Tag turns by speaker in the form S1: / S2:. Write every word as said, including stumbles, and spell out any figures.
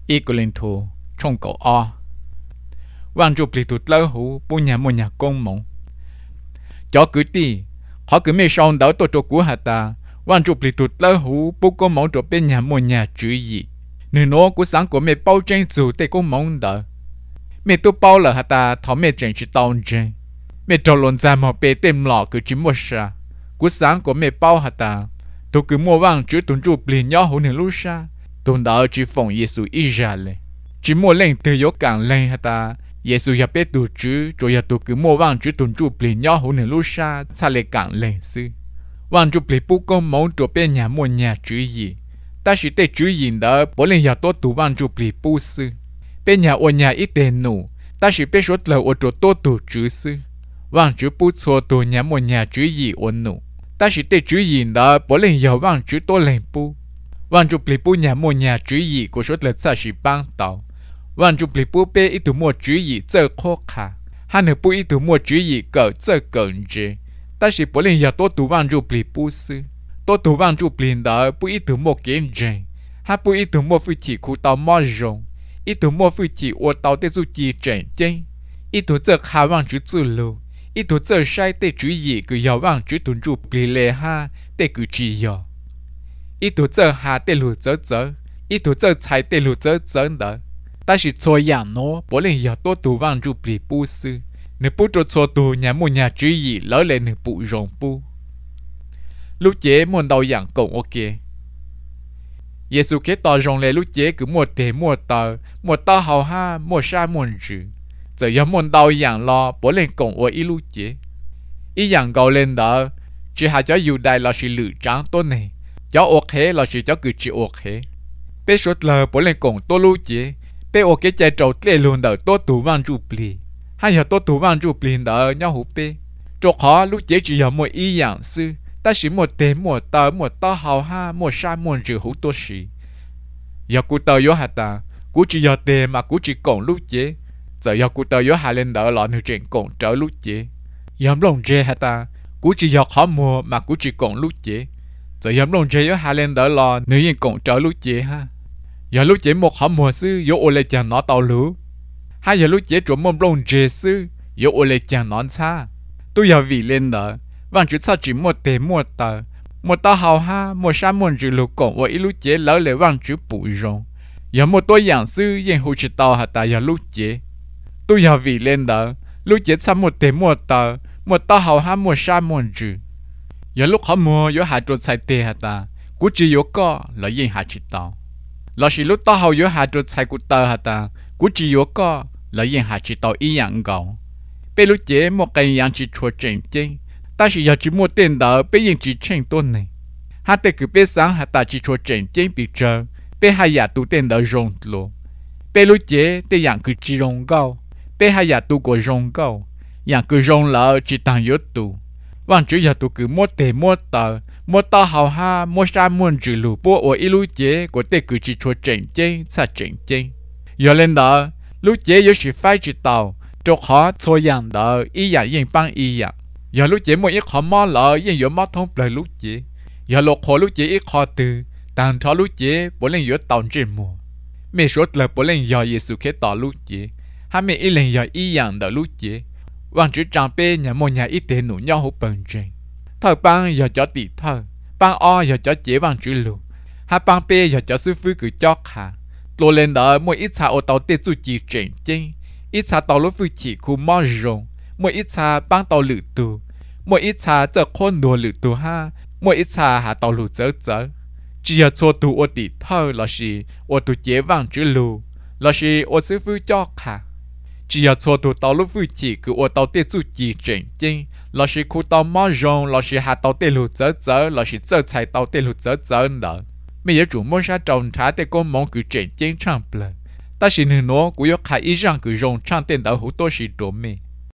S1: อีกลินทูชงกอวันจูปลีตุดเล่าหูปุญญามุญญากงมงจอกุตีเขาคือไม่ชอนเดาตัวตัวกูหัตาวันจูปลีตุดเล่าหูปุกงมงตัวเป็นญามุญญาจุยหนึ่งโนกูสังกูไม่เป้าเจงจู่แต่กูมงเดาไม่ตัวเป้าเลยหัตาทอมไม่เจงชิตอนเจงไม่จอลนใจมาเปเต็มหลอกคือจิมัวชากูสังกูไม่เป้าหัตาตัวคือมัวว่างจุดตุนจูปลีย่อหูหนึ่งลูชาตุนเดาจีฟงเยซูอิจาเลยจิมัวเล่งเตยกางเล่งหัตาเยซูอยากเป็นตัวจื้อจอยตัวคือมัวว่างจุดตุนจูปลีย่อหูหนึ่งลูชาชาเลกางเล่งซื้อว่างจูปลีปุ๊กก็มองตัวเป็นญามัวญาจุยแต่สิเตจุยเดาบอลเล่งอยากตัวตัวว่างจูปลีปุ๊ซื้อเป็นญาอัวญาอีเตนูแต่สิเป็นชดเลยอดตัวตัวตัวจื้อซื้อว่างจูปุ๊ชัวตัวญามัวญาจุยอันนูแต่สิเตจุยเดาบอลเล่งอยากว่างจุดตัวเล่งปุ๊ว่างจูปลีปุ๊ญามัวญาจุยก็ชดเลยซาสิปังเตาวันจูปลีปูเป้อีตัวมัวจุยเจอโคขาฮันเนปูอีตัวมัวจุยเกิดเจอเกินเจแต่สิปลินอยากตัวตัววันจูปลีปูซื้อตัวตัววันจูปลีนดาปูอีตัวมัวเก่งเจฮันปูอีตัวมัวฟิจิคูตาวมอจงอีตัวมัวฟิจิอวดตาวเตจูจีเจนเจอีตัวเจอขาวันจูจูลูอีตัวเจอใช้เตจุยก็ยาววันจูตุนจูปลีเลฮาเตกุจียออีตัวเจอหาเตลูเจอเจออีตัวเจอใช้เตลูเจอเจอเด但是做样喏，不能要多多帮助比不是，你不做做多，人们也注意，老来你不容不。lúc chế muốn đào dạng cộng ok. Giêsu kết tỏ rong lệ lúc chế cứ mua tế mua tờ, mua tờ hào ha, mua sa muốn trừ. Giờ yếu muốn đào dạng lo, bố lên cộng ở ý lúc chế. Ý dạng gạo lên đó, chỉ hà cho dù đại là sự lựa trắng tốt này, cho ok là sự cho cử chỉ ok. Bé sốt lờ bố lên cộng tốt lúc chế. Bé ok chạy trâu tê luôn đỡ tốt tủ vang trụ bì. Hay là tốt tủ vang trụ bì đỡ nhau hữu bê. Chỗ khó lúc chế chỉ là một ý dạng sư. Ta chỉ một tế một tờ một tờ hào ha một sa một trừ hữu tốt sĩ. Giờ cụ tờ yếu hạt ta. Cụ chỉ giờ tế mà cụ chỉ cộng lúc chế. Giờ giờ cụ tờ yếu hạt lên đỡ lọ nữ chuyện cộng trở lúc chế. Yếm lòng chế hạt ta. Cụ chỉ giờ khó mua mà cụ chỉ cộng lúc chế. Giờ yếm lòng chế yếu hạt lên đỡ lọ nữ chuyện cộng trở lúc chế ha. Giờ lúc chế một hầm mùa sư yếu ô lê chàng nó tàu lũ. Hai giờ lúc chế trộm mông lông dê sư yếu ô lê chàng nón xa. Tôi giờ vì lên đó. Vàng chú sao chỉ một tế một tờ. Một tờ hào ha một sa môn trừ lục cộng và ít lúc chế lỡ lệ vàng chú bụi rong. Giờ một tôi dạng sư yên hữu chỉ tàu hả ta giờ lúc chế. Tôi giờ vì lên đó. Lúc chế sao một tế một tờ. Một tờ hào ha một sa môn trừ. Giờ lúc hầm mùa yếu hạ trộn xài tê hả ta. Cú chỉ yếu có là yên hạ chỉ tàu. Là chỉ lúc tao hầu yếu hạ trộn xài cụ tờ hả ta. Cú chỉ yếu có là yên hạ chỉ tàu ý dạng gạo. Bây lúc chế một cái dạng chỉ chua chênh chênh. Ta chỉ giờ chỉ mua tiền đó bây yên chỉ chênh tôn này. Hạ tê cứ bây sáng hạ ta chỉ chua chênh chênh bị trơ. Bây hạ giả tu tiền đó rong lô. Bây lúc chế tê dạng cứ chỉ rong gạo. Bây hạ giả tu của rong gạo. Dạng cứ rong lỡ chỉ tăng yếu tu. Vàng chú giờ tu cứ mua tê mua tờ. Mua tờ hào ha mua sa muôn trừ lù bố ở ý lúc chế của tê cứ chỉ chua chênh chênh xa chênh chênh. Giờ lên đó lúc chế yếu chỉ phải chỉ tàu. Chỗ khó cho dạng đó ý dạng yên băng ý dạng. Giờ lúc chế một ít khó mò lỡ yên yếu mò thông lời lúc chế. Giờ lột khó lúc chế ít khó từ. Tàng cho lúc chế bố lên yếu tàu trên mùa. Mẹ sốt lời bố lên giờ Giêsu kết tỏ lúc chế. Hà mẹ ý lên giờ ý dạng đó lúc chế. Vàng chữ trang bê nhà một nhà ít tế nụ nhau hữu bần trên. Thờ băng giờ cho tỷ thờ. Băng o giờ cho chế vàng chữ lù. Hà băng bê giờ cho sư phứ cứ cho khả. Lô lên đó mỗi ít xa ô tàu tê chú chỉ trên trên. Ít xa tàu lúc phứ chỉ khu mò rồng. Mỗi ít xa băng tàu lự tù. Mỗi ít xa giờ khôn đùa lự tù ha. Mỗi ít xa hạ tàu lù chớ chớ. Chỉ giờ cho tù ô tỷ thơ là gì ô tù chế vàng chữ lù. Là gì ô sư phứ cho khả. Chỉ giờ cho tù tàu lúc phứ chỉ cứ ô tàu tê chú chỉ trên trên. Là gì khu tàu mò rồng. Là gì hạ tàu tê lù chớ chớ. Là gì chớ chạy tàu tê lù chớ chớ nữa. Mấy giờ chủ mô xa trồng trả tê con mong cứ trên trên trang bờ. Ta chỉ nửa nó cũng có khả ý rằng cứ rồng trang tên đỡ hữu tô sĩ đồ mê.